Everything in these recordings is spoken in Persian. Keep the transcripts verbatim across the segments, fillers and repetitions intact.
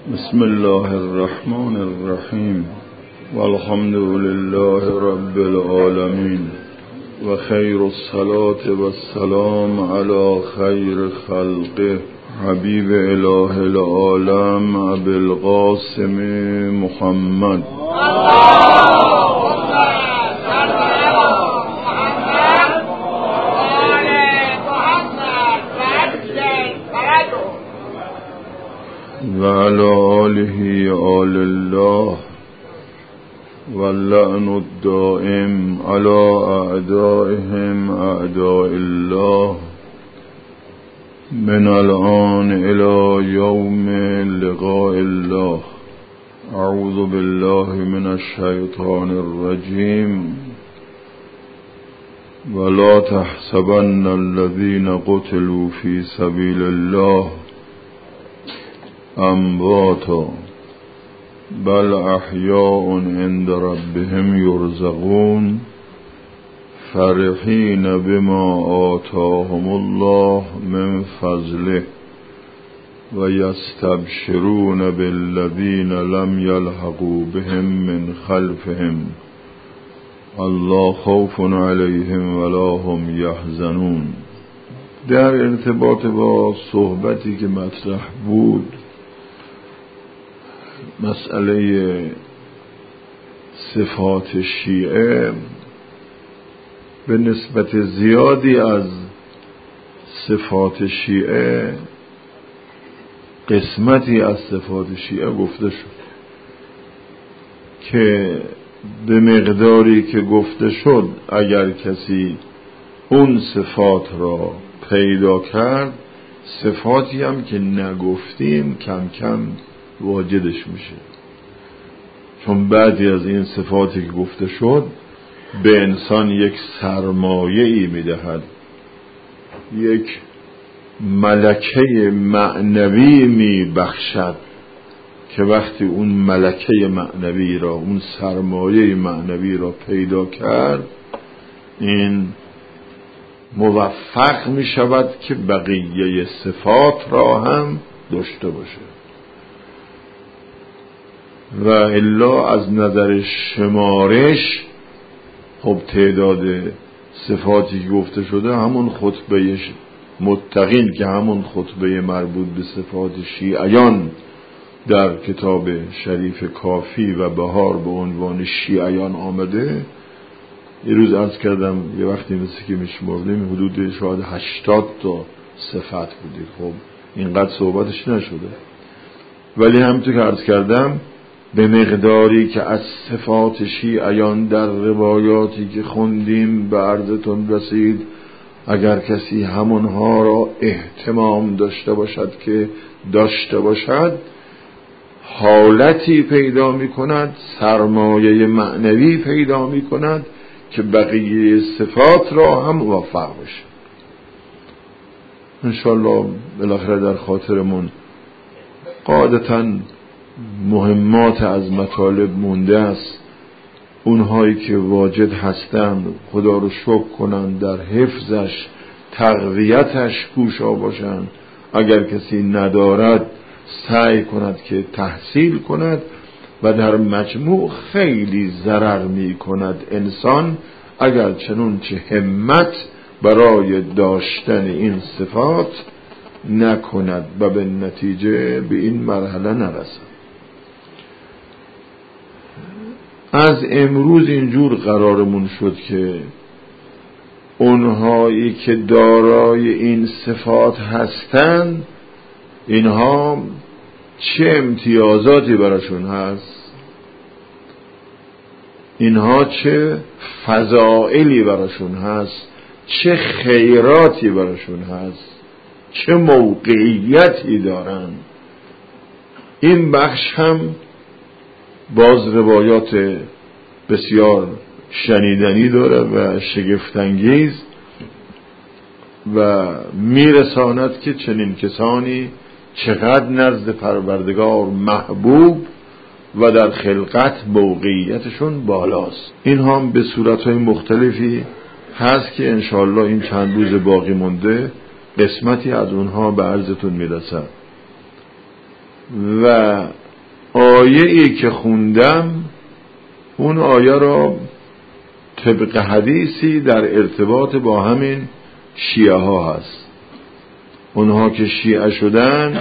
بسم الله الرحمن الرحیم والحمد لله رب العالمین و خیر الصلاة و السلام علی خیر خلقه حبیب اله العالم ابی القاسم محمد. و علی آله آل الله واللعن الدائم علی اعدائهم اعداء الله من الآن الى یوم لقاء الله. اعوذ بالله من الشیطان الرجیم ولا تحسبن الذين قتلوا في سبيل الله امواتا بل احیاء عند ربهم یرزقون فرحین بما آتاهم الله من فضله و یستبشرون بالذین لم یلحقوا بهم من خلفهم الله خوف علیهم ولا هم یحزنون. در ارتباط با صحبتی که مطرح بود، مسئله صفات شیعه، به نسبت زیادی از صفات شیعه، قسمتی از صفات شیعه گفته شد که به مقداری که گفته شد اگر کسی اون صفات را پیدا کرد، صفاتی هم که نگفتیم کم کم واجدش میشه، چون بعضی از این صفاتی که گفته شد به انسان یک سرمایه‌ای میدهد، یک ملکه معنوی میبخشد که وقتی اون ملکه معنوی را، اون سرمایه معنوی را پیدا کرد، این موفق میشود که بقیه صفات را هم داشته باشه. و الا از نظر شمارش، خب تعداد صفاتی که گفته شده همون خطبه متقین که همون خطبه مربوط به صفات شیعیان در کتاب شریف کافی و بهار به عنوان شیعیان آمده. یه روز عرض کردم یه وقتی مثل که میشمردیم حدود شاید هشتاد تا صفت بودی. خب اینقدر صحبتش نشده، ولی همونطور که عرض کردم به مقداری که از صفات شیعیان در روایاتی که خوندیم به عرضتون رسید، اگر کسی همونها را اهتمام داشته باشد که داشته باشد، حالتی پیدا می کند، سرمایه معنوی پیدا می کند که بقیه صفات را هم موفق بشه. انشالله بالاخره در خاطرمون قاعدتاً مهمات از مطالب مونده است. اونهایی که واجد هستند خدا رو شکر کنند، در حفظش تقویتش کوشا باشند. اگر کسی ندارد سعی کند که تحصیل کند و در مجموع خیلی ضرر می کند انسان اگر چنون چه همت برای داشتن این صفات نکند و به نتیجه به این مرحله نرسد. از امروز اینجور قرارمون شد که اونهایی که دارای این صفات هستند، اینها چه امتیازاتی براشون هست، اینها چه فضائلی براشون هست، چه خیراتی براشون هست، چه موقعیتی دارن. این بخش هم باز روایات بسیار شنیدنی داره و شگفت‌انگیز و میرساند که چنین کسانی چقدر نزد پروردگار محبوب و در خلقت موقعیتشون بالاست. این هم به صورتهای مختلفی هست که انشاءالله این چند روز باقی مونده قسمتی از اونها به عرضتون میرسد. و آیه ای که خوندم اون آیه را طبق حدیثی در ارتباط با همین شیعه ها هست. اونها که شیعه شدن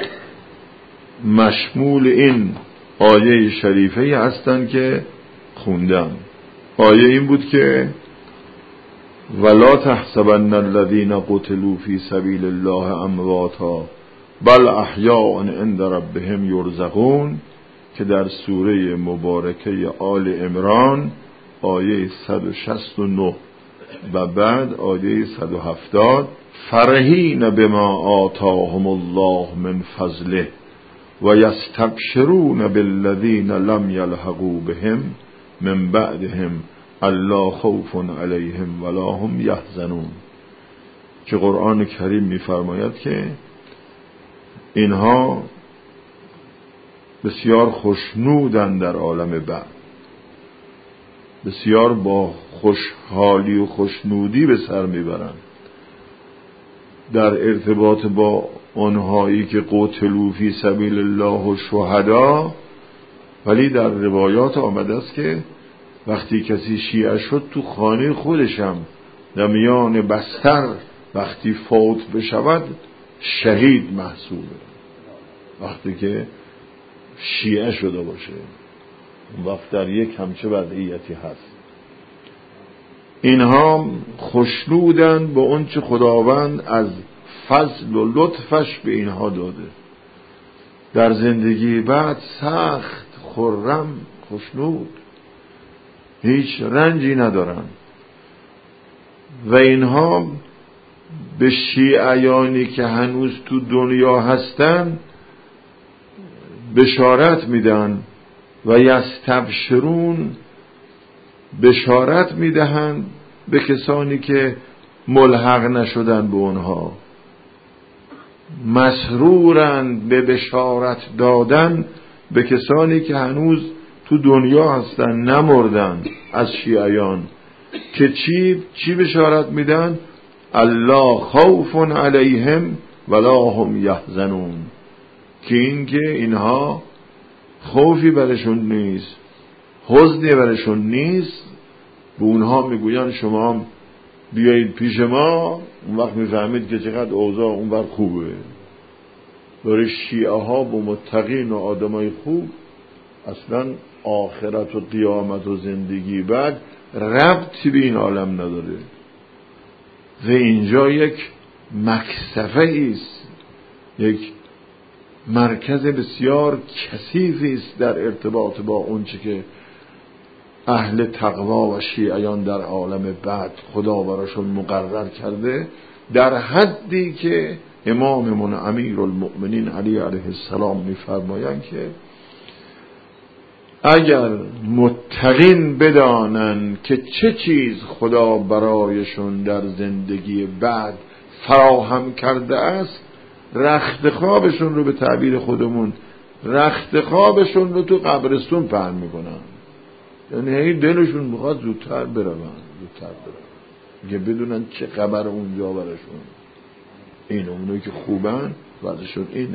مشمول این آیه شریفه هستند که خوندم. آیه این بود که ولا تحسبن الذين قتلوا في سبيل الله امواتا بل احیاء عند ربهم یرزقون، که در سوره مبارکه آل عمران آیه صد و شصت و نه و بعد آیه صد و هفتاد فرحین بما آتاهم الله من فضله و یستبشرون بالذین لم یلحقوا بهم من بعدهم الا خوف علیهم ولا هم یحزنون، که قرآن کریم می‌فرماید که اینها بسیار خوشنودند در عالم بعد، بسیار با خوشحالی و خوشنودی به سر میبرند در ارتباط با آنهایی که قتلوا فی سبیل الله و شهدا. ولی در روایات آمده است که وقتی کسی شیعه شد تو خانه خودشم در میان بستر وقتی فوت بشود شهید محسوبه، وقتی که شیعه شده باشه اون وقت در یک همچه وضعیتی هست. اینها خوشنودند با اون چه خداوند از فضل و لطفش به اینها داده، در زندگی بعد سخت خرم خوشنود، هیچ رنجی ندارن. و اینها به شیعیانی که هنوز تو دنیا هستن بشارت میدن و یستبشرون، بشارت میدهند به کسانی که ملحق نشدن به اونها، مسرورند به بشارت دادن به کسانی که هنوز تو دنیا هستن نمردن از شیعیان، که چی چی بشارت میدن؟ الله خوف علیهم ولا هم یحزنون، که اینکه اینها خوفی برشون نیست، حزنی برشون نیست. به اونها میگوین شما بیایید پیش ما، اون وقت میفهمید که چقدر اوضاع اون وقت خوبه. برای شیعه ها با متقین و آدمای خوب اصلا آخرت و قیامت و زندگی بعد ربطی به این عالم نداره و اینجا یک مکسفه است، یک مرکز بسیار کثیفی است در ارتباط با اونچه که اهل تقوا و شیعیان در عالم بعد خدا براشون مقرر کرده، در حدی که اماممون امیرالمؤمنین علی علیه السلام می‌فرمایند که اگر متقین بدانن که چه چیز خدا برایشون در زندگی بعد فراهم کرده است، رخت خوابشون رو به تعبیر خودمون رخت خوابشون رو تو قبرستون پهن میکنن. یعنی هی دلشون میخواد زودتر برون زودتر برون که بدونن چه خبر اونجا برشون. این اونایی که خوبن وضعشون اینه.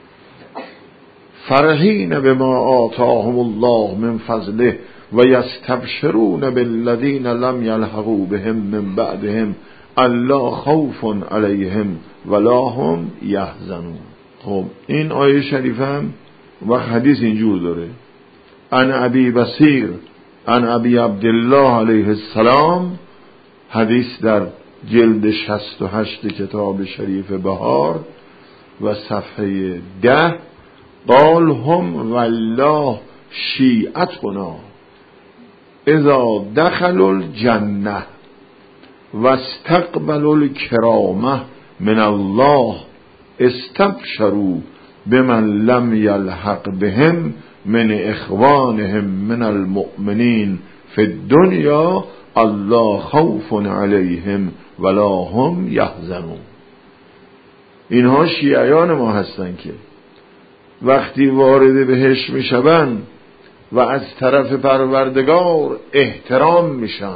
فرحین بما آتاهم الله من فضله و یستبشرون بالذین لم یلحقوا بهم من بعدهم الا خوف علیهم ولا هم یحزنون. خب این آیه شریفه هم و حدیث اینجور داره: عن ابی بصیر عن ابی عبدالله علیه السلام، حدیث در جلد شصت و هشت کتاب شریف بهار و صفحه ده، قال هم والله شیعتنا اذا دخلوا الجنه و استقبلوا الکرامه من الله استبشروا بمن لم یلحق بهم من اخوانهم من المؤمنین فی الدنیا الله خوف علیهم ولا هم یحزنون. اینها شیعیان ما هستن که وقتی وارد بهشت میشوند و از طرف پروردگار احترام میشن،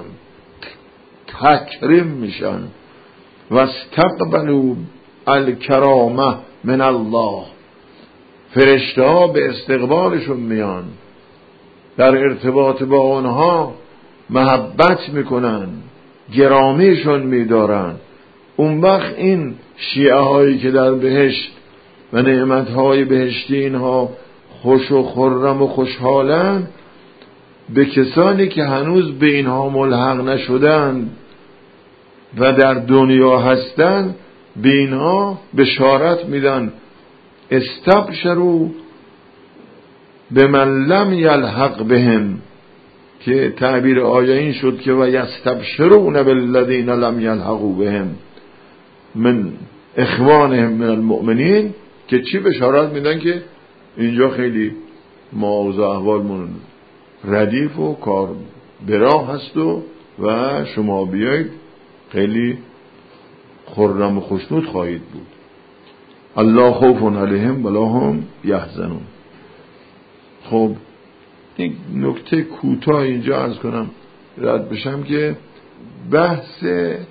تکریم میشن، و استقبلوا الکرامه من الله، فرشته ها به استقبالشون میان، در ارتباط با اونها محبت میکنن، گرامیشون میدارن. اون وقت این شیعه هایی که در بهشت و نعمت های بهشتی اینها خوش و خرم و خوشحالن، به کسانی که هنوز به اینها ملحق نشدن و در دنیا هستن به اینها بشارت میدن استبشروا بمن لم یلحق بهم، که تعبیر آیه این شد که و یستبشرون بالذین لم یلحقوا بهم من اخوانهم من المؤمنین، که چی بشارت میدن؟ که اینجا خیلی موضوع احوالمون ردیف و کار براه هست و و شما بیایید خیلی خرم و خوشنود خواهید بود. الله خوف علیهم ولا هم یحزنون. خب یک نکته کوتاه اینجا عرض کنم رد بشم که بحث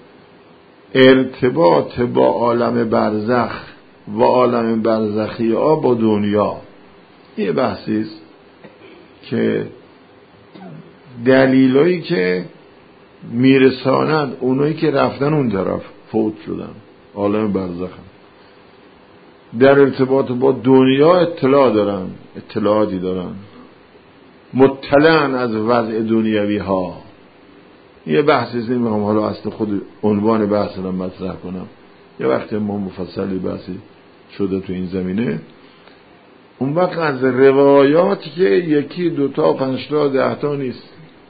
ارتباط با عالم برزخ و عالم برزخی ها با دنیا یه بحثی است که دلیلایی که میرساند اونایی که رفتن اون طرف فوت شدن عالم برزخ در ارتباط با دنیا اطلاع دارن، اطلاعاتی دارن، مطلعن از وضع دنیوی ها. یه بحثی است، نمیخوام حالا اصل خود عنوان بحث رو مطرح کنم، یه وقتی ما مفصلی بحثی شده تو این زمینه. اون وقت از روایاتی که یکی دوتا پنجتا دهتا نیست،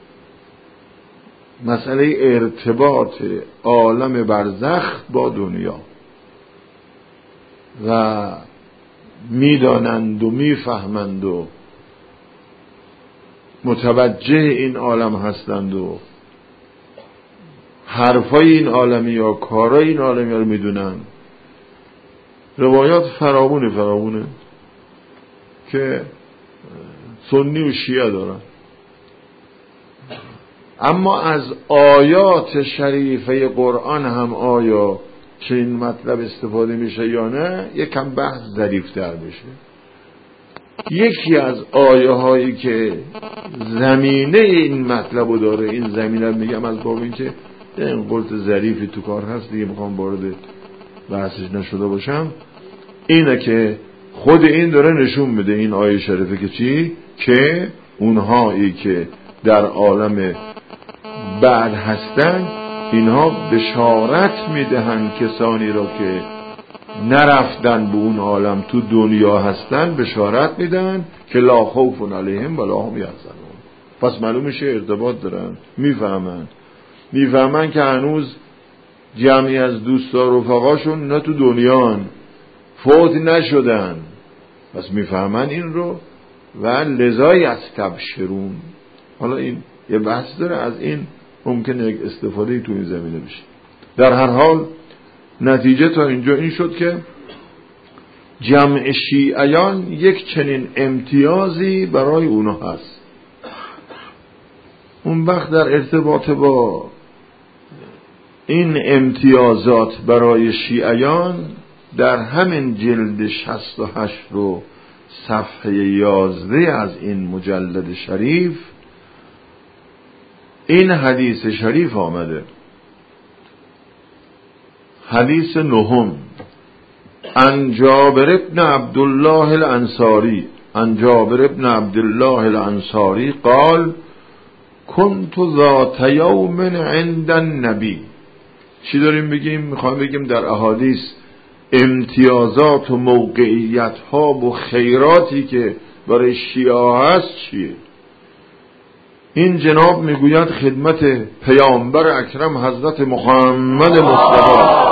مسئله ارتباط عالم برزخ با دنیا و میدانند و میفهمند و متوجه این عالم هستند و حرفای این عالمی یا کارای این عالمی رو میدونن. روایات فراوونه فراوونه که سنی و شیعه دارن، اما از آیات شریفه قرآن هم آیا چه این مطلب استفاده میشه یا نه یکم بحث ظریف‌تر بشه. یکی از آیه هایی که زمینه این مطلب رو داره، این زمینه رو میگم از باب این که این قلت ظریفی تو کار هست دیگه، میخوام وارد بحثش نشده باشم، اینه که خود این داره نشون میده این آیه شریفه که چی؟ که اونهایی که در عالم بعد هستن اینها بشارت میدهن کسانی را که نرفتن به اون عالم تو دنیا هستن، بشارت میدن که لا خوف علیهم ولا هم یحزنون. پس معلوم میشه ارتباط دارن، میفهمن میفهمن که هنوز جمعی از دوستا و رفقاشون نه تو دنیان فوت نشدن، پس میفهمن این رو و لذا یستبشرون. حالا این یه بحث داره، از این ممکنه یک استفاده تو این زمینه بشه. در هر حال نتیجه تا اینجا این شد که جمع شیعیان یک چنین امتیازی برای اونها هست. اون وقت در ارتباط با این امتیازات برای شیعیان در همین جلد شصت و هشت رو صفحه یازده از این مجلد شریف این حدیث شریف آمده، حدیث نهم، عن جابر ابن عبدالله الانصاری عن جابر ابن عبدالله الانصاری قال كنت ذات یوم عند النبی. چی داریم بگیم؟ میخوایم بگیم در احادیث امتیازات و موقعیت ها و خیراتی که برای شیعه هست چیه؟ این جناب میگوید خدمت پیامبر اکرم حضرت محمد مصطفی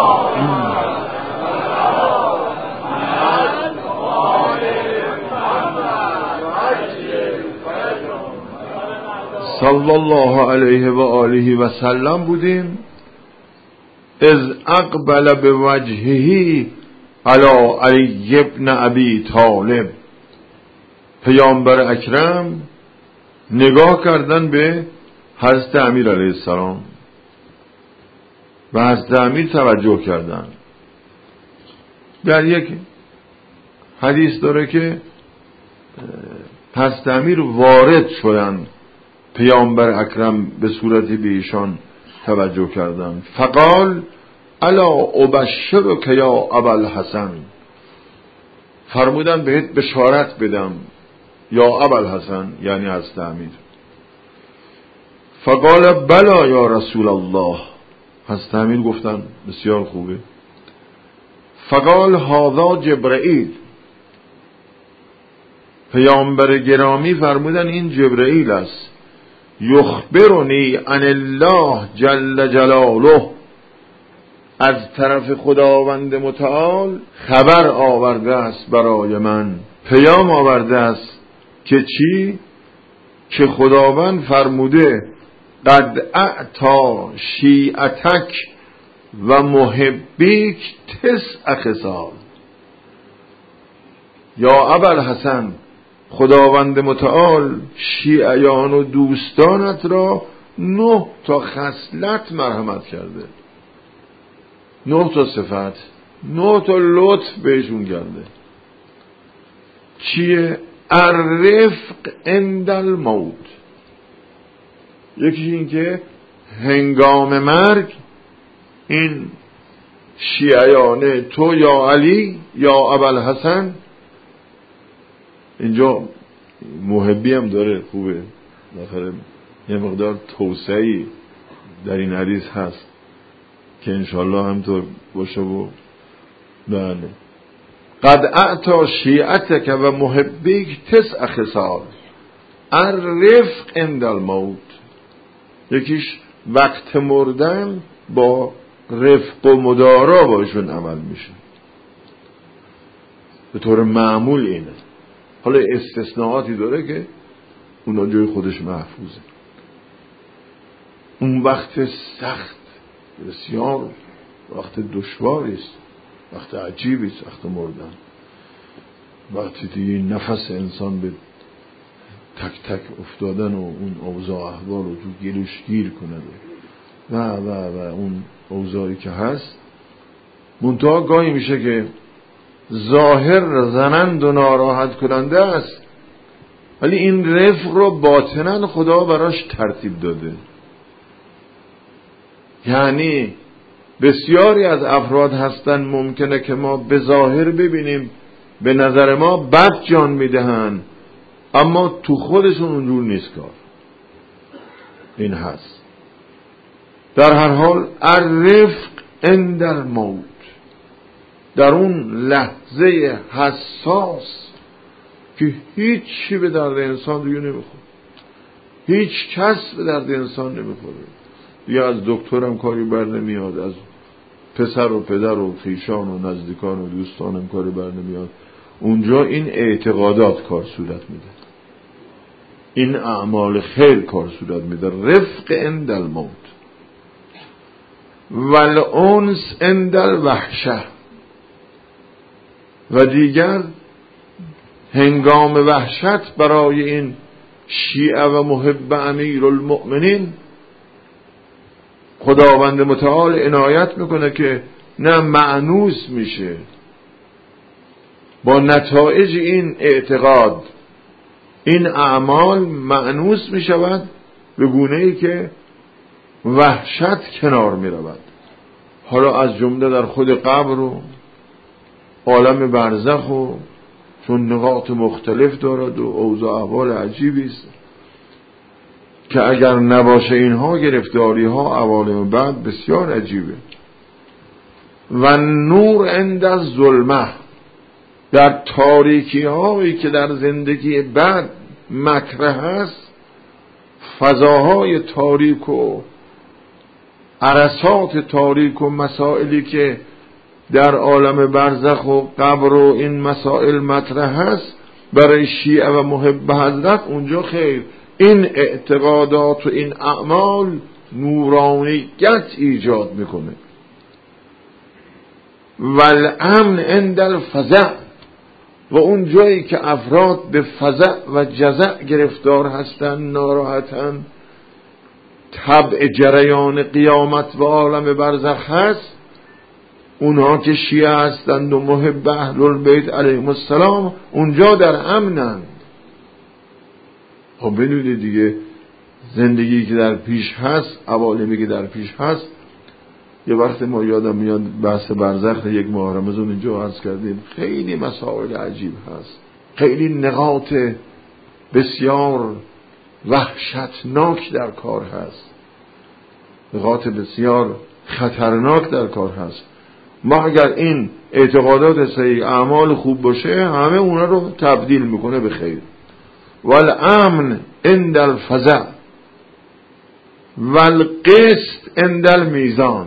صلی الله علیه و آله و سلم بودیم. از اقبل به وجهه علی علی ابن ابی طالب، پیامبر اکرم نگاه کردن به حضرت امیر علیه السلام و حضرت امیر توجه کردن. در یک حدیث داره که پس امیر وارد شدند، پیامبر اکرم به صورتی به ایشان توجه کردند. فقال الا ابشرک یا ابوالحسن، فرمودن بهت بشارت بدم یا ابوالحسن، یعنی از امیر. فقال بلا یا رسول الله، حضرت امیر گفتن بسیار خوبه. فقال هذا جبرائیل، پیامبر گرامی فرمودن این جبرائیل است. یخبرنی عن الله جل جلاله، از طرف خداوند متعال خبر آورده است برای من، پیام آورده است که چی؟ که خداوند فرموده قد اعطا شیعتک و محبیک تسع خصال. یا ابوالحسن، خداوند متعال شیعیان و دوستانت را نه تا خصلت مرحمت کرده، نه تا صفت، نه تا لطف بهشون کرده. چیه؟ الرفق عند الموت، یکی این که هنگام مرگ این شیعیانه تو یا علی یا ابوالحسن، اینجا محبی هم داره، خوبه داخل یه مقدار توسعی در این حدیث هست که انشالله همطور باشه. و بله قد اعطا شیعتک و محبیک تسع خصال الرفق عند الموت، یکیش وقت مردن با رفق و مدارا باشون عمل میشه، به طور معمول اینه. حالا استثناءاتی داره که اونا جای خودش محفوظه. اون وقت سخت بسیار وقت دشواری است، وقت عجیبی است، وقت مردن، وقتی دیگه نفس انسان به تک تک افتادن و اون اوضاع احوال رو تو گلوش گیر کنه و و و اون اوضاعی که هست. منتها گاهی میشه که ظاهر زنند و ناراحت کننده است، ولی این رفق رو باطناً خدا براش ترتیب داده. یعنی بسیاری از افراد هستن ممکنه که ما به ظاهر ببینیم به نظر ما بد جان میدهن، اما تو خودشون اونجور نیست کار. این هست. در هر حال الرفق عند الموت، در اون لحظه حساس که هیچ چی به درد انسان دیگه نمیخوره، هیچ کس به درد انسان نمیخوره، یا از دکترم کاری بر نمیاد، از پسر و پدر و خویشان و نزدیکان و دوستانم کاری بر نمیاد. اونجا این اعتقادات کار صورت میده، این اعمال خیر کار صورت میده. رفق عند الموت والانس عند الوحشه، و دیگر هنگام وحشت برای این شیعه و محب امیر المؤمنین خداوند متعال عنایت میکنه که نه مأنوس میشه با نتایج این اعتقاد، این اعمال مأنوس میشود به گونه‌ای که وحشت کنار میرود. حالا از جمله در خود قبر و عالم برزخ، و چون نقاط مختلف دارد و اوضاع احوال عجیبی است که اگر نباشه اینها گرفتاری ها عوالم بعد بسیار عجیبه. و نور عند الظلمه، در تاریکی هایی که در زندگی بعد مطرح هست، فضاهای تاریک و عرصات تاریک و مسائلی که در عالم برزخ و قبر و این مسائل مطرح هست، برای شیعه و محب حضرت اونجا خیر این اعتقادات و این اعمال نورانیت ایجاد میکنه. والامن عند الفزع، و اون جایی که افراد به فزع و جزع گرفتار هستن، ناراحتن، طبع جریان قیامت و عالم برزخ هست، اونها که شیعه هستند و محب اهل البیت علیهم السلام اونجا در امنند. خب بدونید دیگه زندگی که در پیش هست، عوالمی که در پیش هست. یه وقت ما یادم میاد بحث برزخ یک ماه رمضان اینجا عرض کردیم، خیلی مسائل عجیب هست، خیلی نقاط بسیار وحشتناک در کار هست، نقاط بسیار خطرناک در کار هست. ما اگر این اعتقادات صحیح، اعمال خوب باشه، همه اونا رو تبدیل میکنه به خیر. والامن عند الفزع والقسط عند المیزان.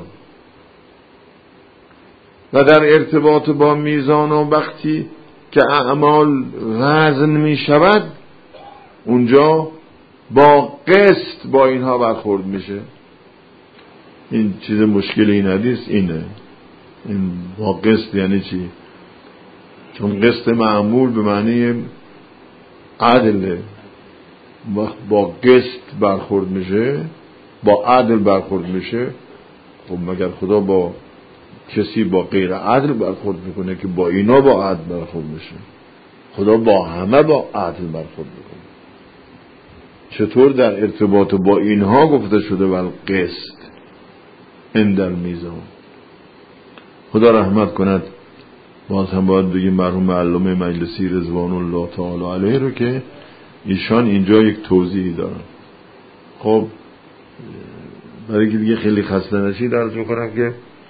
و در ارتباط با میزان و وقتی که اعمال وزن می شود، اونجا با قسط با اینها برخورد میشه. این چیز مشکلی ندیست. اینه این با قسط یعنی چی؟ چون قسط معمول به معنی عدله. وقت با قسط برخورد میشه، با عدل برخورد میشه. خب مگر خدا با کسی با غیر عدل برخورد میکنه که با اینا با عدل برخورد میشه؟ خدا با همه با عدل برخورد میکنه. چطور در ارتباط با اینها گفته شده ول قسط عند المیزان؟ خدا رحمت کند. باز هم باید بگیم مرحوم علامه مجلسی رضوان الله تعالی علیه رو که ایشان اینجا یک توضیحی دارن. خب برای که دیگه خیلی خسته نشید عرض میکنم که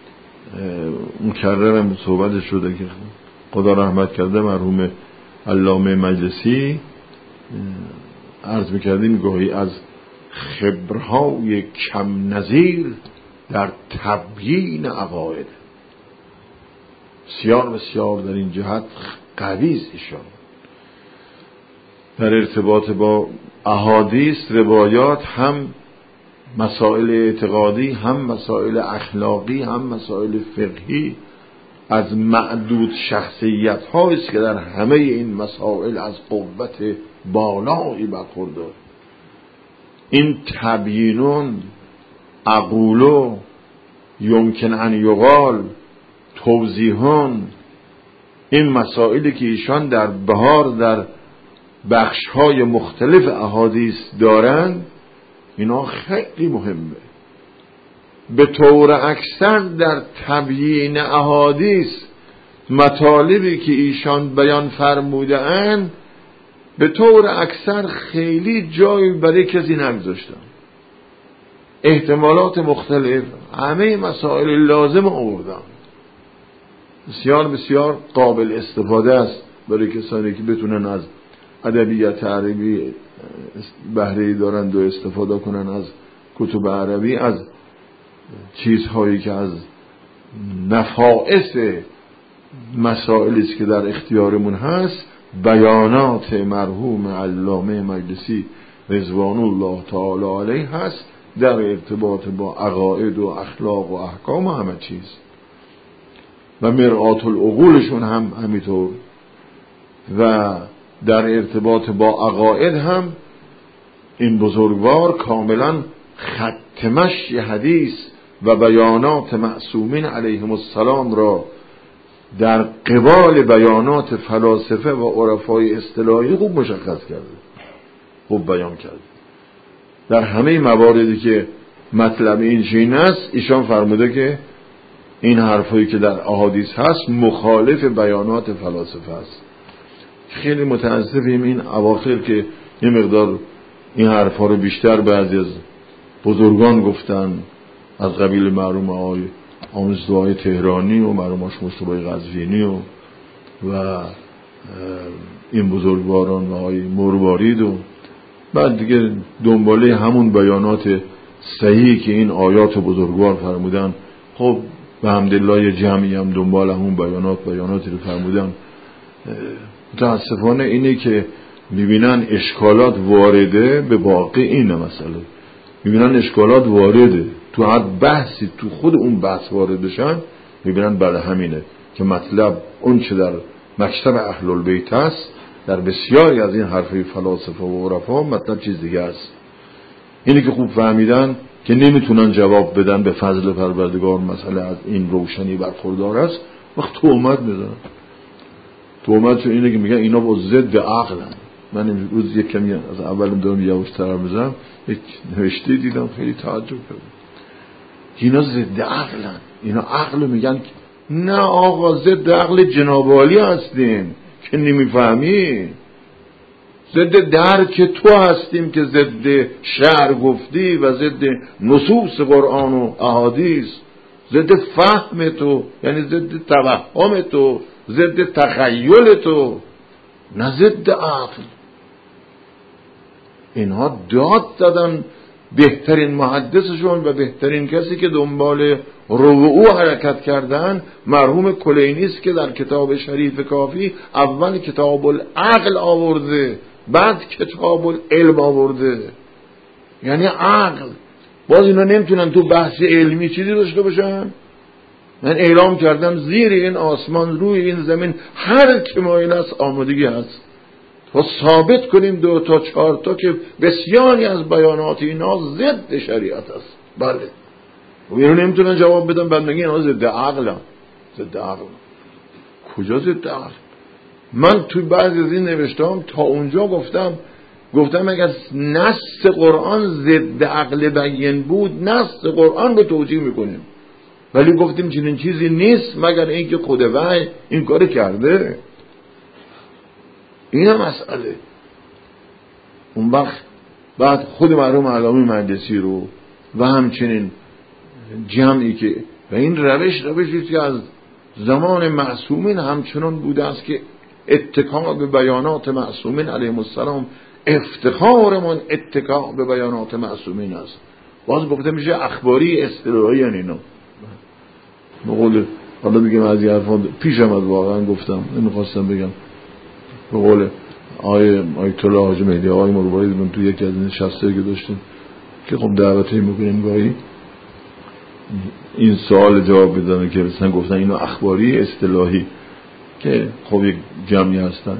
مکررم صحبت شده که خدا رحمت کرده مرحوم علامه مجلسی عرض میکردیم گاهی از خبرهای کم نظیر در تبیین عقاید بسیار بسیار در این جهت قوی است ایشان. در ارتباط با احادیث روایات هم مسائل اعتقادی، هم مسائل اخلاقی، هم مسائل فقهی، از معدود شخصیت هاییست که در همه این مسائل از قوت بالایی برخوردار. این تبیینون اقولو یمکن ان یقال توضیحون، این مسائلی که ایشان در بهار در بخش‌های مختلف احادیث دارند، اینا خیلی مهمه. به طور اکثر در تبیین احادیث مطالبی که ایشان بیان فرموده اند به طور اکثر خیلی جای برای کسی نگذاشتن، احتمالات مختلف، همه مسائل لازم آوردن. بسیار بسیار قابل استفاده است برای کسانی که بتونن از ادبیات عربی بهره دارند و استفاده کنن از کتب عربی، از چیزهایی که از نفائس مسائلی است که در اختیارمون هست. بیانات مرحوم علامه مجلسی رضوان الله تعالی علیه هست در ارتباط با عقاید و اخلاق و احکام و همه چیز، و مرآت العقولشون هم همینطور. و در ارتباط با عقاید هم این بزرگوار کاملا خط مشی حدیث و بیانات معصومین علیهم السلام را در قبال بیانات فلاسفه و عرفای اصطلاحی خوب مشخص کرده، خوب بیان کرده. در همه مواردی که مطلب این چین است، ایشان فرموده که این حرفایی که در احادیث هست مخالف بیانات فلاسفه است. خیلی متاسفیم این اواخر که یه مقدار این حرفا رو بیشتر بعضی از بزرگان گفتن، از قبیل مرحوم آقای آموزدوهای تهرانی و مرحوم آقای مصطفی قزوینی و و این بزرگواران و آقای مروارید، و بعد دیگه دنباله همون بیانات صحیحی که این آیات بزرگوار فرمودن. خب به حمدالله جمعی هم دنبال همون بیانات بیاناتی رو فرمودن. متاسفانه اینه که میبینن اشکالات وارده، به واقع اینه مسئله، میبینن اشکالات وارده تو هر بحثی، تو خود اون بحث وارد بشن، میبینن بله همینه که مطلب اون چه در مکتب اهل البیت هست در بسیاری از این حرفی فلاسفه و عرفا مطلب چیز دیگه است. اینی که خوب فهمیدن که نمیتونن جواب بدن به فضل پروردگار مسئله از این روشنی برخوردار است، وقت تهمت میزنن. تهمت اینه که میگن اینا با ضد عقلن، من امروز یک کمی از اول دارم یواش‌تر می‌زنم، یک نوشته دیدم خیلی تعجب کردم. اینا ضد عقلن، اینا عقل میگن نه آقا ضد عقل جناب عالی هستیم که نمیفهمی، ضد درک تو هستیم که ضد شعر گفتی و ضد نصوص قرآن و احادیث، ضد فهم تو یعنی ضد توهم تو، ضد تخیل تو، نه ضد عقل. اینها داد دادن بهترین محدثشون و بهترین کسی که دنبال روعو حرکت کردن مرحوم کلینی است که در کتاب شریف کافی اول کتاب العقل آورده بعد کتاب العلم آورده، یعنی عقل. باز اینا نمیتونن تو بحث علمی چیزی داشته باشن. من اعلام کردم زیر این آسمان روی این زمین هر که مایل است آمادگی هست تا ثابت کنیم دو تا چهار تا که بسیاری از بیانات اینا ضد شریعت است. بله و اینو نمیتونن جواب بدن، بعد میگن اینا ضد عقل هم. ضد عقل کجا ضد عقل؟ من توی بعضی از این نوشتم تا اونجا گفتم گفتم اگر نص قرآن ضد عقل بیان بود نص قرآن رو توجیه میکنیم، ولی گفتیم چنین چیزی نیست مگر اینکه خود وحی این کار کرده. این هم مسئله. اون وقت بعد خود مرحوم علامه مقدسی رو و همچنین جمعی که و این روش روشی که از زمان معصومین همچنان بوده است که اتکا به بیانات معصومین علیهم السلام، افتخارمون اتکا به بیانات معصومین است. باز گفته میشه اخباری اصطلاحی ان اینا بقول حالا بگم از این حرفان پیشم از واقعا گفتم نمیخواستم بگم به قول آیه آیت الله حاج مهدی آقای مروایی من تو یکی از این شخصایی که داشتیم که خب دعوتی میکنیم گاهی این سوال جواب بدن که مثلا گفتن اینو اخباری اصطلاحی که خب یک جمعی هستن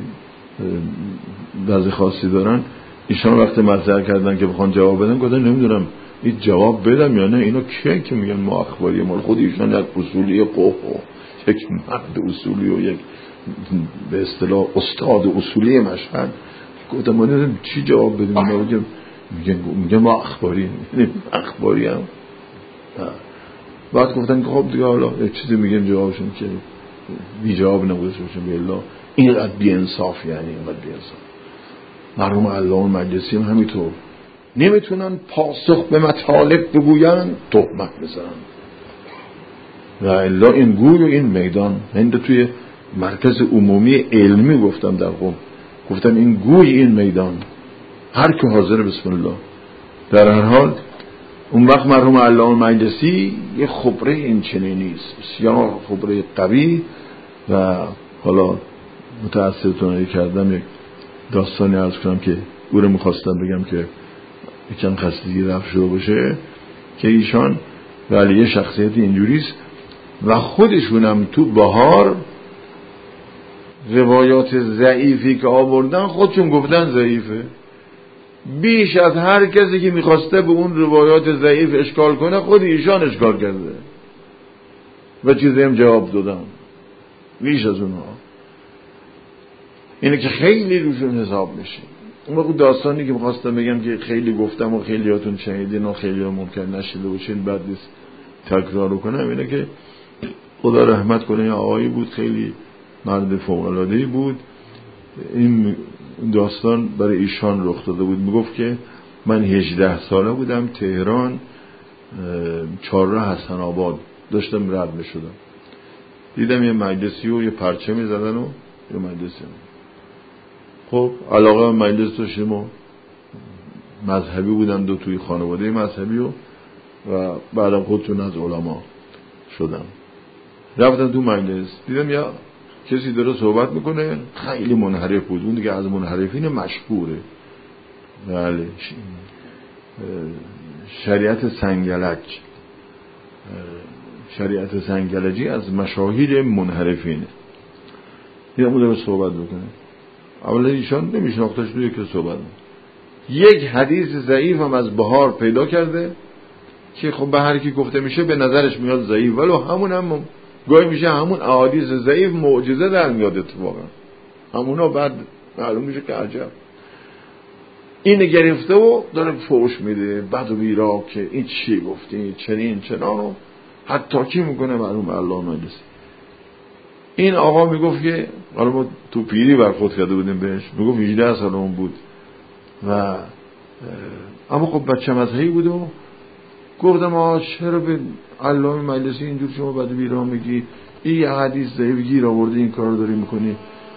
بعضی خاصی دارن، ایشان وقت مطرح کردن که بخوان جواب بدن گفتن نمیدونم این جواب بدم یا نه. اینا کیه که میگن ما اخباری؟ مال خود ایشان یک اصولی قوه یک مرد اصولی و یک به اصطلاح استاد اصولی مشهد. گفتم ما نمیدونم چی جواب بدیم. اینا میگن میگن ما اخباری اخباری هم. بعد گفتن که خب دیگه حالا یک چیزی میگن جوابشون که بی جواب نبودش باشن بالله. اینقدر بی انصاف، یعنی اینقدر بی انصاف. مرحوم علامه مقدسی هم همینطور نمیتونن پاسخ به مطالب بگوین، تهمت بزنن. و الا این گوی و این میدان هنده توی مرکز عمومی علمی گفتم در قم گفتم این گوی این میدان هر که حاضر بسم الله. در هر حال اون وقت مرحوم علامه مقدسی یه خبره این چنینی است، بسیار خبره قوی. و حالا متاسفتانه کردم یک داستانی عرض کنم که او رو میخواستم بگم که یکم خستگی رفت شده باشه که ایشان ولی یه شخصیت اینجوریست و خودشونم تو بهار روایات ضعیفی که آوردن خودشون گفتن ضعیفه. بیش از هر کسی که میخواسته به اون روایات ضعیف اشکال کنه خود ایشان اشکال کرده و چیزی هم جواب دادن بیش از اونها. اینه که خیلی روشون حساب میشه. اون وقت داستانی که میخواستم بگم که خیلی گفتم و خیلی هاتون شنیدین و خیلی ها ممکن نشیده باشین بعد نیست تکرار کنم. اینه که خدا رحمت کنه یه آقایی بود خیلی مرد فوق‌العاده‌ای بود. این داستان برای ایشان رخ داده بود. میگفت که من هجده ساله بودم تهران چهارراه حسن آباد داشتم رد میشدم، دیدم یه مجلسی و یه پرچمی زدن و یه مجلسی. خب علاقه من مجلس داشتیم و مذهبی بودم، دو توی خانواده مذهبی و و بعدم خودتون از علما شدم. رفتم تو مجلس دیدم یا کسی داره صحبت میکنه خیلی منحرف بود. اون دیگه از منحرفین مشهوره. بله شریعت سنگلج شریعت سنگلجی از مشاهیر منحرفینه. دیدم اون داره صحبت میکنه. اولا ایشان نمیشناختش دوی که صحبت میکنه. یک حدیث ضعیف هم از بهار پیدا کرده که خب به هر کی گفته میشه به نظرش میاد ضعیف، ولو همون هم گاهی میشه همون احادیث ضعیف معجزه در میاد اتفاقا. همونا بعد معلوم میشه که عجب اینو گرفته و داره فوش میده بد و بیرا که این چی گفتی چنین چنانو حتی کی میکنه معلوم الله مجلسی. این آقا میگفت که حالا ما تو پیری برخورد کرده بودیم بهش، میگفت هجده سالمون بود و اما خب بچه مذهبی بود و گفتم آقا چرا به علامه مجلسی اینجور شما بد و بیرا میگی، این یه حدیث ضعیف گیر آورده این کار رو داری میکنی.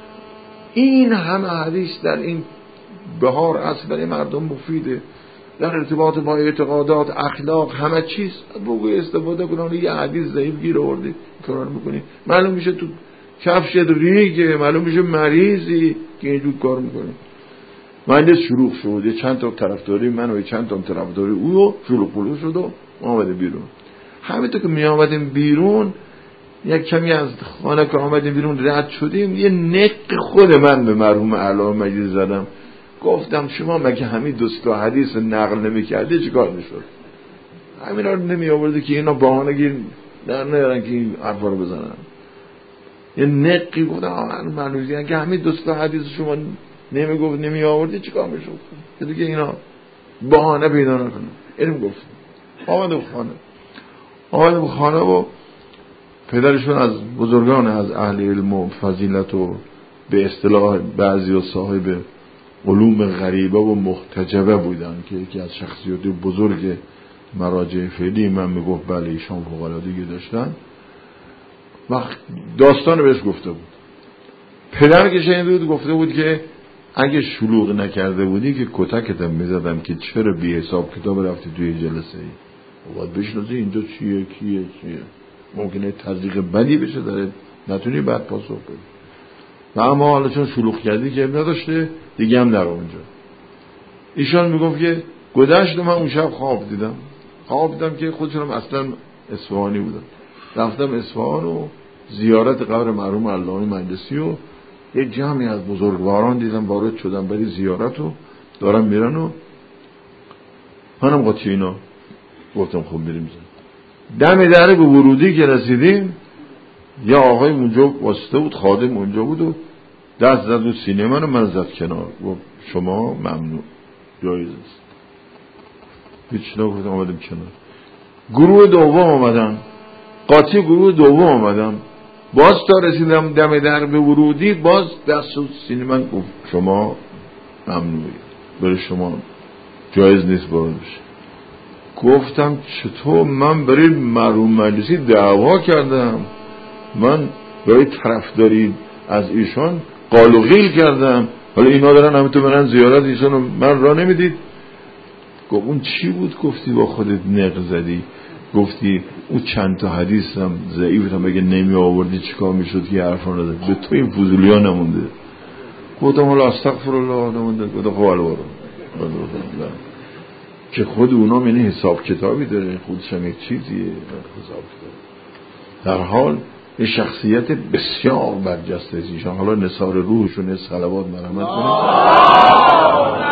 این همه حدیث در این بهار اصل برای مردم مفیده، در ارتباط با اعتقادات اخلاق همه چیز بگو استفاده کنن. یه حدیث ضعیف گیر آوردی کار رو میکنی، معلوم میشه تو کفشت ریگه، معلوم میشه مریضی که اینجور کار میکنی. مجلس شروع شد، یه چند تا طرفداری من و یه چند تا طرفداری او شروع پلو شد و ما آمدیم بیرون. همینطور که می آمدیم بیرون یک کمی از خانه که آمدیم بیرون رد شدیم، یه نق خود من به مرحوم علامه مجلسی زدم. گفتم شما مگه همین دوستا حدیث نقل نمی کرده چی کار می شد؟ همین رو نمی آورده که اینا بهانه گیر در نیارن که این حرفا رو بزنن. یه نقی گفتم آن معنوزی اگه همین دوستا حدیث شما نمی گفت نمی آورده چی کار می شد؟ دیگه اینا بهانه پیدا نکنن. اینم گفتم آمده خانه آمده خانه و پدرشون از بزرگان از اهل علم و فضیلت و به اصطلاح بعضی و صاحب علوم غریبه و محتجبه بودن که یکی از شخصیت بزرگ مراجع فعلی من میگفت بله ایشان فوق‌العاده‌ای داشتن و داستان بهش گفته بود. پدر که شنیده بود گفته بود که اگه شلوغ نکرده بودی که کتکتم میزدم که چرا بی حساب کتاب رفتی توی جلسه ای، باید بشنازی اینجا چیه کیه چیه، ممکنه تضییق بدی بشه داره نتونی بعد پاسخ بدی. و اما حالا چون شلوغ کردی که نداشته دیگه هم در اونجا. ایشان میگفت که گذشت من اون شب خواب دیدم خواب دیدم که خودشونم اصلا اصفهانی بودم، رفتم اصفهان و زیارت قبر مرحوم علامه مجلسی و یه جمعی از بزرگواران دیدم وارد شدم برای زیارت و دارم میرن و منم قاطی اینا گفتم خب بریم زن. دم در به ورودی که رسیدیم یه آقای اونجا واسطه بود، خادم اونجا بود و دست زد و سینه منو من زد کنار و شما ممنوع جایز است. هیچ نگفتم آمدیم کنار. گروه دوم آمدن، قاطی گروه دوم آمدم، باز تا رسیدم دم در به ورودی باز دست و سینه من گفت شما ممنوعی، برای شما جایز نیست وارد بشه. گفتم چطور من برای مرحوم مجلسی دعوا کردم، من برای طرفداری از ایشان قال و قیل کردم، حالا اینا دارن همینطور برن زیارت ایشان رو من را نمیدید. گفت اون چی بود گفتی با خودت نق زدی؟ گفتی اون چند تا حدیث هم ضعیف هم بگه نمی آوردی چیکار میشد که حرفا رو به تو این فضولیا نمونده. گفتم حالا استغفر الله نمونده. گفتم خب الوارو که خود اونا یعنی حساب کتابی داره، خودش هم یک چیزیه حساب کتاب. در حال یه شخصیت بسیار برجسته از ایشان، حالا نثار روحشون صلوات مرحمت کنید.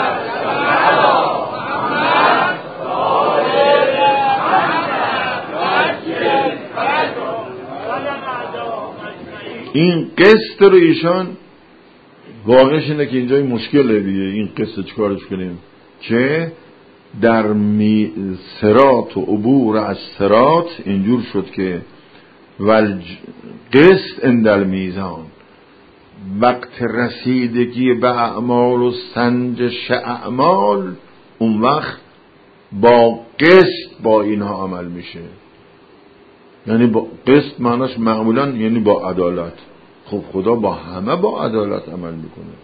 این قسط رو ایشان واقعش اینه که اینجا این مشکله دیگه، این قسط چکارش کنیم که در می صراط و عبور از صراط اینجور شد که ول قسط اندل میزان، وقت رسیدگی به اعمال و سنجش اعمال اون وقت با قسط با اینها عمل میشه. یعنی با قسط معناش معمولا یعنی با عدالت. خب خدا با همه با عدالت عمل میکنه،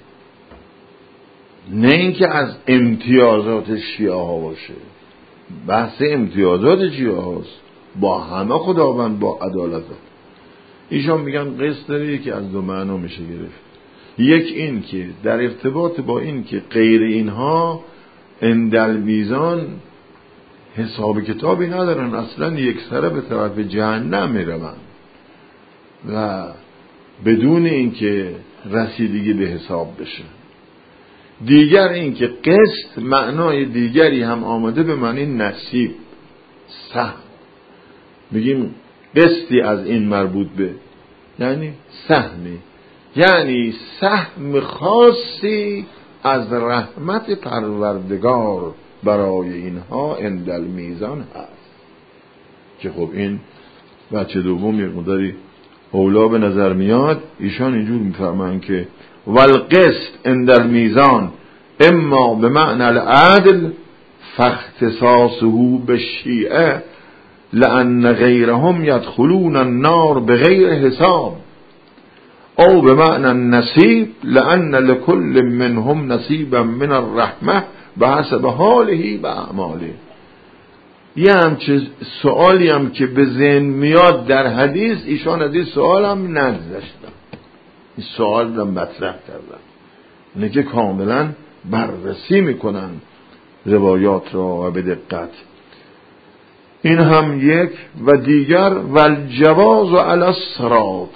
نه اینکه از امتیازات شیعه ها باشه. بحث امتیازات شیعه هاست، با همه خداوند با عدالت. ایشان میگن قسط داره یکی از دو معنا میشه گرفت. یک این که در ارتباط با این که غیر اینها اندل میزان حساب کتابی ندارن، اصلا یک سره به طرف جهنم میروند و بدون اینکه رسیدگی به حساب بشه. دیگر این که قسط معنای دیگری هم آمده به معنی نصیب، سهم. میگیم قسطی از این مربوط به یعنی سهمی، یعنی سهم خاصی از رحمت پروردگار برای اینها اندل میزان هست، که خب این بچه دوم یک مداری اولا به نظر میاد. ایشان اینجور میفرمان که والقسط اندل میزان اما به معنی العدل فاختصاصه به شیعه لأن غیرهم یدخلون النار بغیر حساب او به معنی النصیب لأن لكل منهم نصیبا من الرحمه بحسب حاله و اعماله. یه همچه سوالی هم که به ذهن میاد در حدیث، ایشان از این سوال هم نگذشتن، این سوال رو مطرح کردن، اینه که کاملا بررسی میکنن روایات را و به دقت. این هم یک. و دیگر والجواز علی الصراط،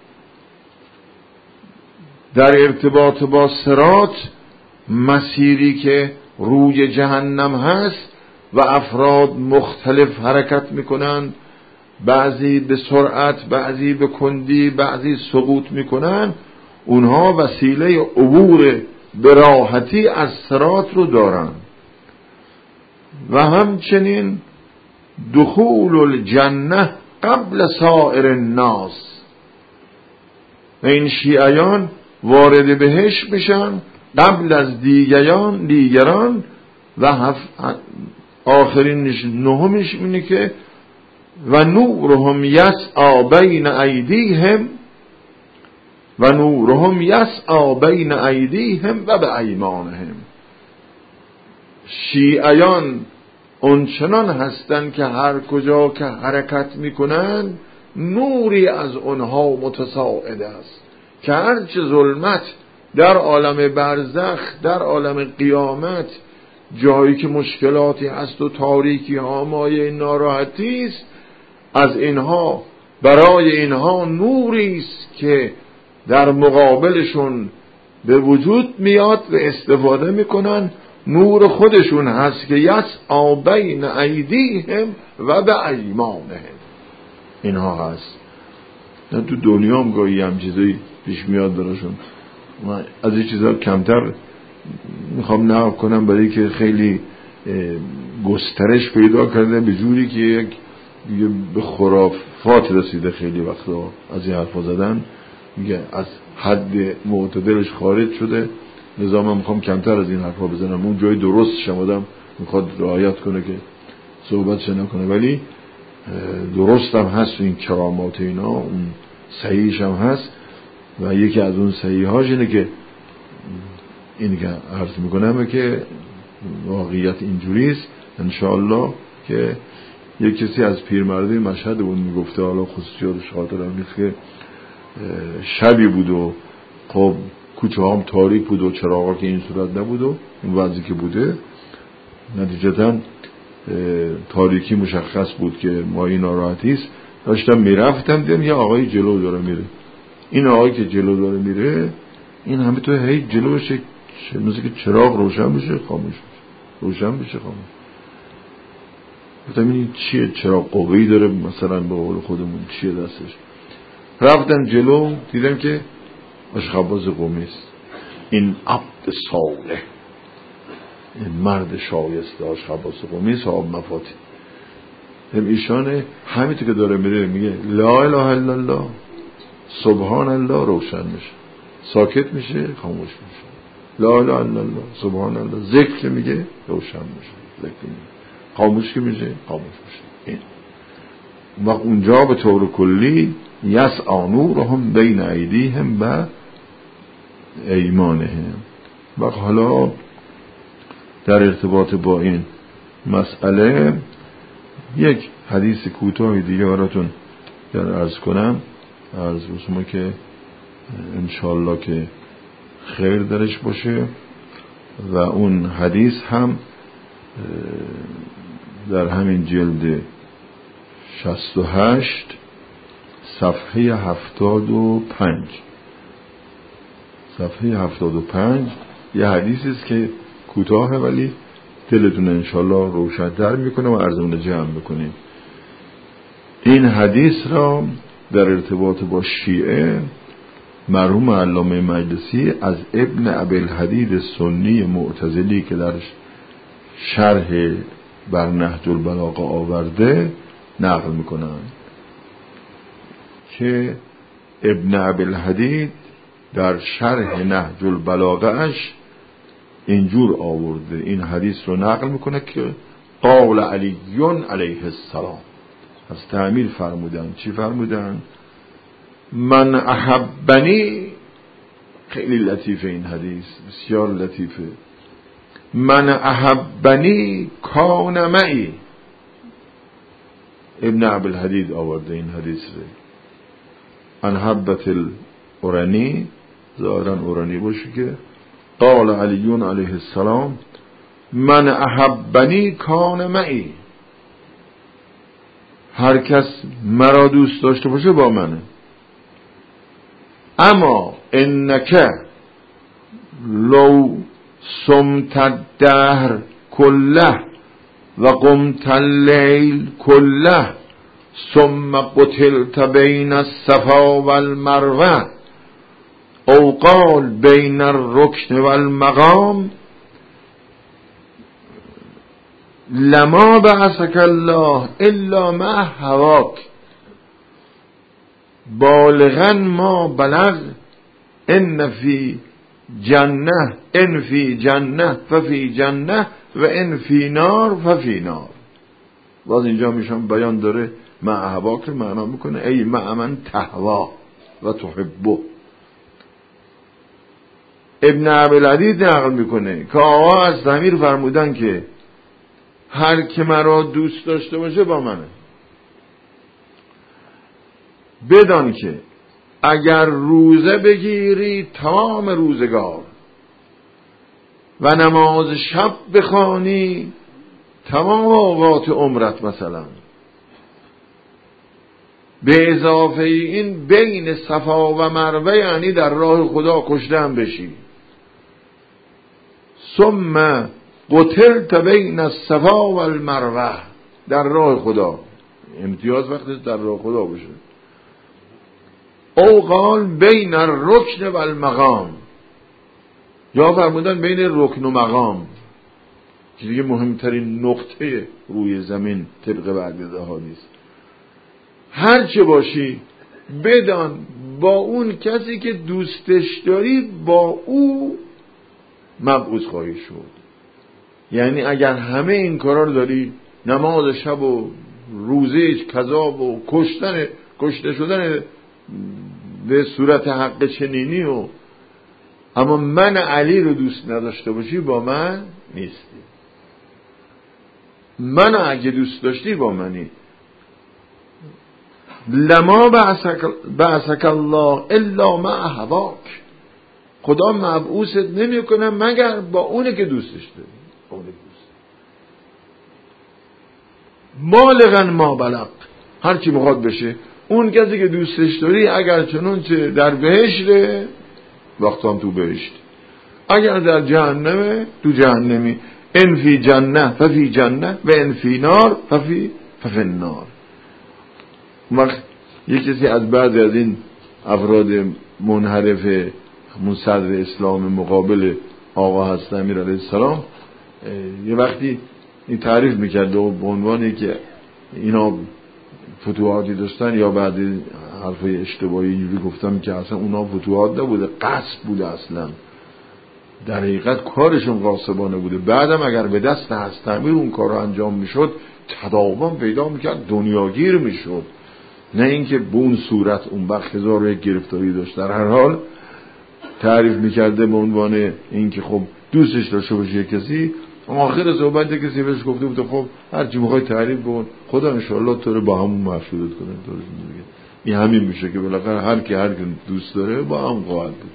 در ارتباط با صراط، مسیری که روی جهنم هست و افراد مختلف حرکت میکنن، بعضی به سرعت، بعضی به کندی، بعضی سقوط میکنن، اونها وسیله عبور به راحتی از صراط رو دارن. و همچنین دخول الجنه قبل سائر الناس، و این شیعیان وارد بهشت میشن قبل از دیگران دیگران و هف... آخرین نهمش اینه که و نورهم یسعی بین ایدیهم و نورهم یسعی بین ایدیهم و به ایمانهم. شیعیان اونچنان هستن که هر کجا که حرکت میکنن نوری از اونها متساعد است، که هرچه ظلمت در عالم برزخ، در عالم قیامت، جایی که مشکلاتی هست و تاریکی ها مایه ناراحتی است، از اینها برای اینها نوری است که در مقابلشون به وجود میاد و استفاده میکنن. نور خودشون هست که یسعی بین ایدیهم و به ایمانهم، اینها هست. نه تو دنیا هم گاهی هم چیزایی پیش میاد براشون، من از این چیزها کمتر میخوام نقل کنم برای که خیلی گسترش پیدا کرده به جوری که یک به خرافات رسیده. خیلی وقتا از این حرفا زدن میگه از حد معتدلش خارج شده، لذا من میخوام کمتر از این حرفا بزنم. اون جای درست شمادم میخواد رعایت کنه که صحبتش نکنه، ولی درست هم هست این کرامات اینا، اون صحیحش هم هست. و یکی از اون صحیحاش اینه که اینی که عرض میکنم که واقعیت اینجوریست انشاءالله، که یک کسی از پیرمردی مشهد اون میگفته، حالا خصوصیاتش خاطرم نیست، که شبی بود و خب کوچه هم تاریک بود و چراغا که این صورت نبود و این وضعی که بوده، نتیجتاً تاریکی مشخص بود که مایی ناراحتیست. داشتم میرفتم دیدم یه آقای جلو داره میره. این آقایی که جلو داره میره این همه تو هی جلوش مثل که چراغ روشن بشه خاموش بشه، روشن بشه خاموش. گفتم این چیه؟ چراغ قوه‌ای داره مثلا به قول خودمون چیه دستش؟ رفتم جلو دیدم که اشخباز قومی است. این عبد صالح، این مرد شایسته اشخباز قومی، صاحب مفاتیح. ایشانه همینطور که داره میره میگه لا اله الا الله سبحان الله، روشن میشه، ساکت میشه، خاموش میشه. لا اله الا الله سبحان الله، ذکر میگه، روشن میشه، ذکر میگه، خاموش میشه، خاموش میشه. این و اونجا به طور کلی یسعی نورهم بین ایدیهم و ایمانهم. و حالا در ارتباط با این مسئله یک حدیث کوتاه دیگه براتون در عرض کنم، عرض بسیمه که انشالله که خیر درش باشه. و اون حدیث هم در همین جلد شصت و هشت صفحه هفتاد و پنج صفحه هفتاد و پنج یه حدیثی است که کوتاهه ولی دلتون انشالله روشن‌تر میکنه و عرضمون جمع میکنیم. این حدیث را در ارتباط با شیعه مرحوم علامه مجلسی از ابن ابی‌الحدید سنی معتزلی که در شرح بر نهج البلاغه آورده نقل میکنن که ابن ابی‌الحدید در شرح نهج البلاغه اش اینجور آورده، این حدیث رو نقل میکنه که قال علی علیه السلام از تعمیر فرمودن. چی فرمودن؟ من احبنی، خیلی لطیفه این حدیث، بسیار لطیفه. من احبنی کان معی. ابن ابی‌الحدید آورده این حدیث رو. انحبت الارنی، ظاهرا اورانی باشه که قال علی علیه السلام من احبنی کان معی، هر کس مرا دوست داشته باشه با منه. اما انک لو صمت الدهر کله و قمت اللیل کله ثم قتلت بین الصفا والمروه او قال بین الرکن والمقام لما بعثک الله الا مع هواک بالغا ما بلغ ان فی جنه ان فی جنه ففی جنه و ان فی نار ففی نار. باز اینجا میشم بیان داره مع هواک رو معنا میکنه ای مع من تهوا و تحبه. ابن ابی‌الحدید نقل میکنه که آقا از تعمیر فرمودن که هر که مرا دوست داشته باشه با منه، بدان که اگر روزه بگیری تمام روزگار و نماز شب بخوانی تمام اوقات عمرت مثلا، به اضافه این بین صفا و مروه یعنی در راه خدا کشته هم بشی، ثم قتلت بین الصفا و المروه، در راه خدا، امتیاز وقتی در راه خدا باشه. او قال بین الرکن و المقام، یا فرمودن بین رکن و مقام که دیگه مهمترین نقطه روی زمین طبق بعضی احادیث. هر چه باشی بدان با اون کسی که دوستش داری با او مبعوث خواهی شد. یعنی اگر همه این کارا رو داری، نماز شب و روزه کذاب و کشتن کشته شدن به صورت حق چنینی و اما من علی رو دوست نداشته باشی با من نیستی. من اگه دوست داشتی با منی. لما بعثک الله الا مع هواک، خدا مبعوثت نمی کنه مگر با اونه که دوستش داری. بالغا ما بلغ، هر چی بخواد بشه اون کسی که دوستش داری اگر چنون چه در بهشته وقتا هم تو بهشت، اگر در جهنمه تو جهنمی. ان فی جنه ففی جنه و ان فی نار ففی ففی نار. وقت یک کسی از بعد از این افراد منحرف صدر اسلام مقابل آقا حضرت امیر علیه السلام یه وقتی این تعریف میکرد و به عنوانی که اینا فتوحاتی داشتن یا بعد حرفای اشتباهی اینجوری گفتم که اصلا اونا فتوحات نبوده، قصب بوده، اصلا در حقیقت کارشون قاصبانه بوده. بعدم اگر به دست حضرت امیر اون کار رو انجام میشد تداوم پیدا میکرد، دنیاگیر میشد، نه اینکه به اون صورت اون وقت هزار و یک گرفتاری داشت. در هر حال تعریف میکرده به عنوان اینکه خب دوستش داشته باشه کسی. آخر صحبت کسی بهش گفته بود خب هر چی میخوای تعریف کن، خدا انشالله تو رو با همون مفروض کنه. این همین میشه که بالاخره هر کی هر کی دوست داره با هم خواهد بود.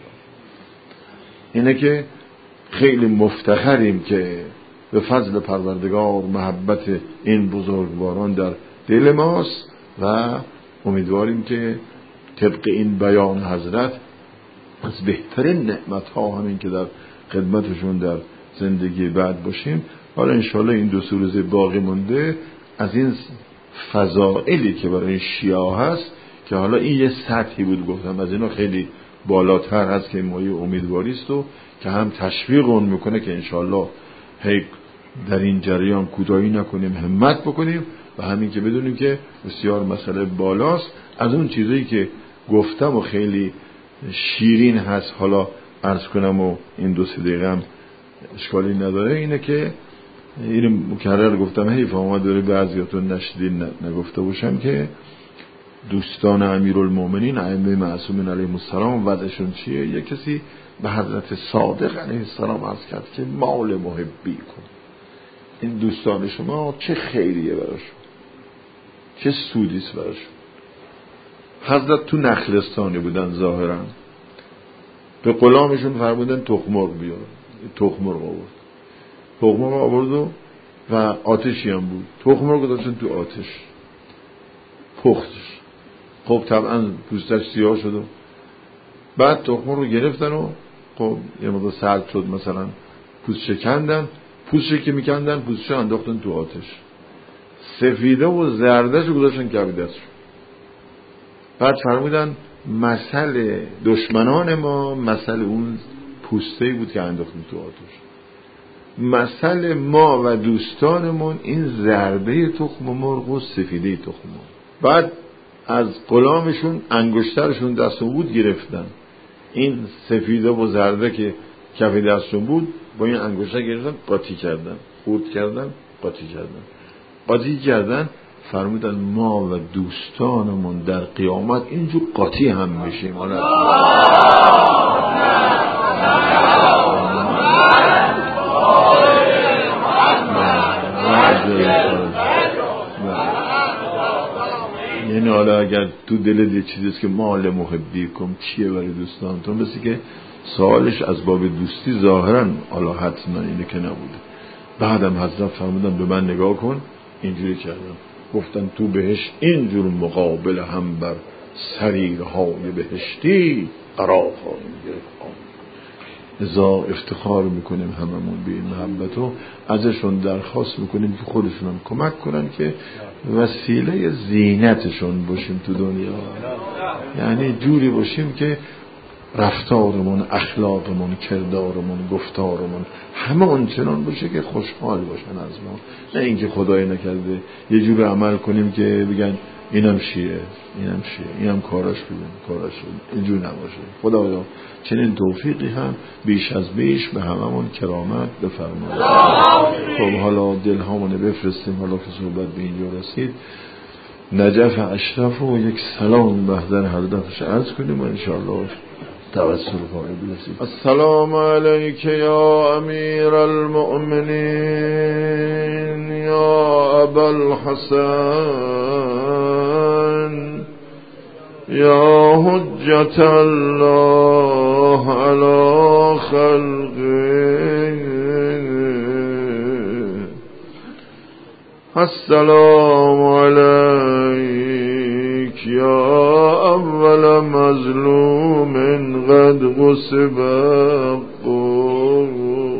اینه که خیلی مفتخریم که به فضل پروردگار محبت این بزرگواران در دل ماست و امیدواریم که طبق این بیان حضرت از بهترین نعمت ها همین که در خدمتشون در زندگی بعد باشیم. حالا انشالله این دو سه روز باقی مونده از این فضائلی که برای شیعه هست که حالا این یه سطحی بود گفتم، از اینا خیلی بالاتر هست که مایه امیدواری است و که هم تشویق اون میکنه که انشالله هی در این جریان کوتاهی نکنیم، همت بکنیم و همین که بدونیم که بسیار مسئله بالاست. از اون چیزایی که گفتم و خیلی شیرین هست حالا عرض کنم و این دو سه دقیقه هم اشکالی نداره، اینه که اینو مکرر گفتم، حیف آمد داره بعضیاتون نشدین نگفته باشم که دوستان امیرالمومنین ائمه معصومین علیهم السلام وضعشون چیه. یک کسی به حضرت صادق علیه السلام عرض کرد که مال محبی کن، این دوستان شما چه خیریه براشون، چه سودیست براشون. حضرت تو نخلستانی بودن، ظاهرا به غلامشون فرمودن تخم مرغ بیار، تخم مرغ آورد، تخم مرغ آورد و, و آتشی هم بود، تخم مرغ گذاشتن تو آتش پختش. خب طبعا پوستش سیاه شد و بعد تخم مرغ رو گرفتن و خب یه موقع سرد شد، مثلا پوست شکندن، پوستش که میکندن پوستش انداختن تو آتش، سفیده و زردش رو گذاشتن کبیدش. بعد فرمودن مثل دشمنان ما مثل اون پوسته‌ای بود که انداختیم تو آتش، مثل ما و دوستانمون این زرده تخم مرغ و سفیده تخم مرغ. بعد از غلامشون انگشترشون دستون بود گرفتن، این سفیده و زرده که کف دستون بود با این انگشتر گرفتن قاطی کردن، خورد کردن، قاطی کردن، قاطی کردن. فرمودن ما و دوستانمون در قیامت اینجور قاطی هم میشیم. حالا یعنی حالا اگر تو دلت یه چیزیست که مال محبی کن چیه برای دوستانتون، بسی که سوالش از باب دوستی ظاهرا حالا حتما اینه که نبوده. بعدم حضرت فرمودن به من نگاه کن، اینجوری کردم، گفتن تو بهشت اینجور مقابل هم بر سریرهای بهشتی قرار خواهیم گرفت. ازا افتخار میکنیم هممون به این محبت و ازشون درخواست میکنیم که خودشون هم کمک کنن که وسیله زینتشون باشیم تو دنیا، یعنی جوری باشیم که رفتارمون، اخلاقمون، کردارمون، گفتارمون همه اونچنان باشه که خوشحال باشن از ما، نه اینکه خدای نکرده یه جور عمل کنیم که بگن اینم شیعه، اینم شیعه، اینم کاراش بگن کاراش بگن، اینجور نباشه. خدایا چنین توفیقی هم بیش از بیش به هممون کرامت بفرماید. خب حالا دلهامونو بفرستیم، حالا که صحبت به اینجا رسید، نجف اشرف و یک سلام بهدر حضرتش عرض کنیم و انشاءالله توسل پای برسید. السلام علیک یا امیر المؤمنین یا ابا الحسن یا حجت الله علی خلقه. السلام علیک یا اول مظلوم قد غصب حقه.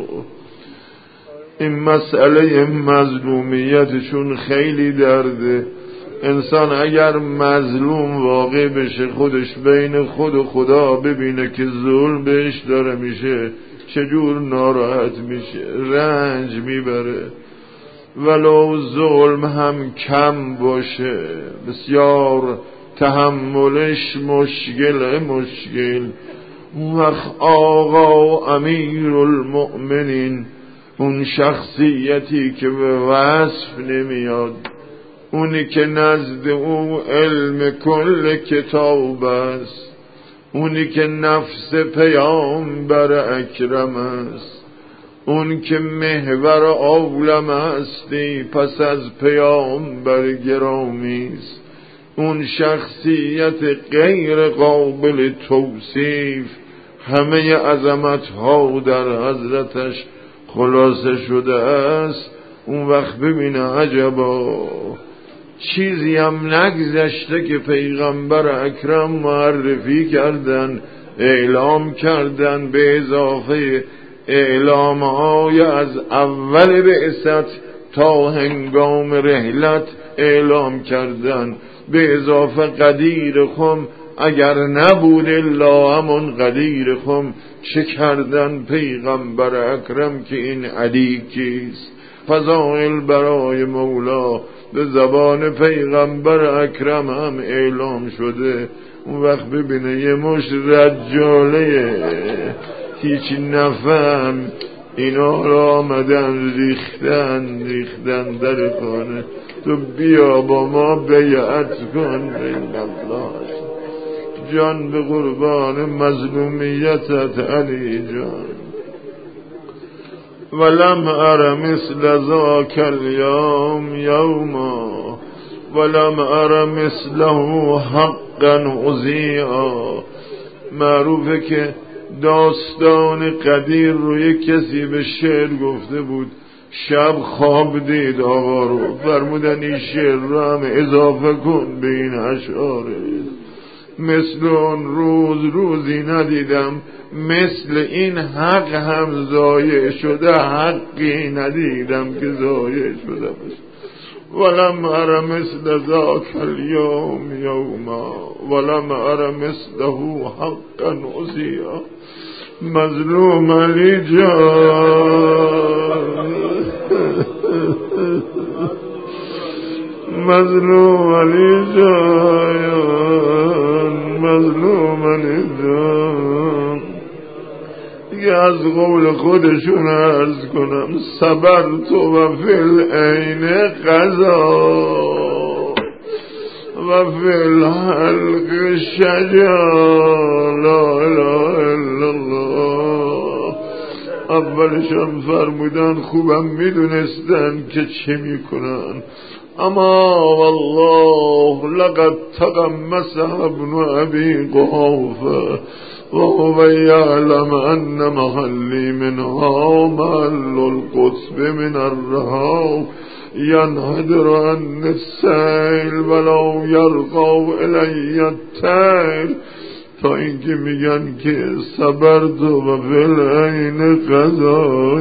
این مسئله مظلومیتشون خیلی درده. انسان اگر مظلوم واقع بشه، خودش بین خود و خدا ببینه که ظلم بهش داره میشه، چجور ناراحت میشه، رنج میبره. ولو ظلم هم کم باشه بسیار تحملش مشکل مشکل. اون وقت آقا امیر المؤمنین، اون شخصیتی که به وصف نمیاد، اونی که نزد او علم کل کتاب است، اونی که نفس پیامبر اکرم است، اون که محور عالم هستی پس از پیامبر گرامی است، اون شخصیت غیر قابل توصیف، همه عظمت ها در حضرتش خلاصه شده است. اون وقت ببینه عجبا، چیزی هم نگذشته که پیغمبر اکرم معرفی کردن، اعلام کردن، به اضافه اعلام های از اول بعثت تا هنگام رحلت اعلام کردن، به اضافه قدیر خم اگر نبود الا همون قدیر خم چه کردن پیغمبر اکرم که این علی کیست. فضائل برای مولا به زبان پیغمبر اکرم هم اعلام شده. اون وقت ببینه یه مش رجاله هیچ نفهم اینا را آمدن ریختن ریختن در خانه، تو بیا با ما بیعت کن. این الله جان به قربان مظلومیتت علی جان. ولم ار مثل ذاک الیوم یوما ولم ار مثله حقا عزیعا. معروفه که داستان قدیر رو یک کسی به شعر گفته بود، شب خواب دید آقا رو، فرمودن این شعر رو هم اضافه کن به این اشعاره. مثل اون روز روزی ندیدم، مثل این حق هم ضایع شده، حقی ندیدم که ضایع شده باشه. ولم ار مثل ذاک الیوم یوما ولم ار مثله حقا عزیعا. مظلوم علی جان مظلوم علی جان مظلوم علی جان. دیگه از قول خودشون عرض کنم صبر تو و فی عین قضا و فی الحلق شجا. لا اله الا الله. اولشان فرمودن خوبم میدونستن که چه میکنن، اما والله لقد تقمص ابن ابي قحافه وهو يعلم ان محلي منها محل القطب من الرها ينحدر عن السيل ولو يرقوا الي التيل. تا اینکه میگن که صبرت و فلعین قضا.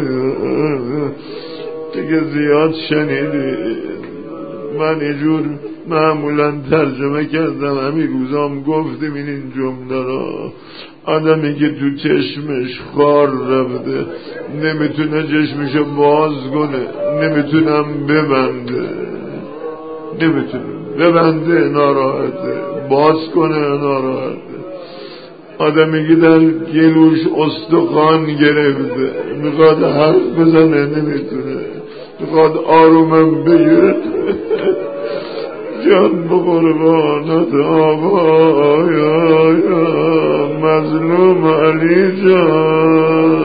دیگه زیاد شنیدید، من اینجور معمولا ترجمه کردم، همین روزام گفتیم این جمله را. آدمی که تو چشمش خار رفته نمیتونه چشمشو باز کنه، نمیتونم ببنده، نمیتونه ببنده ناراحته، باز کنه ناراحته. آدمی که در گلوش استخوان گرفته میخواد حرف بزنه نمیتونه، میخواد آرومم بگیره. جان به قربانت آقا یا یا مظلوم علی جان.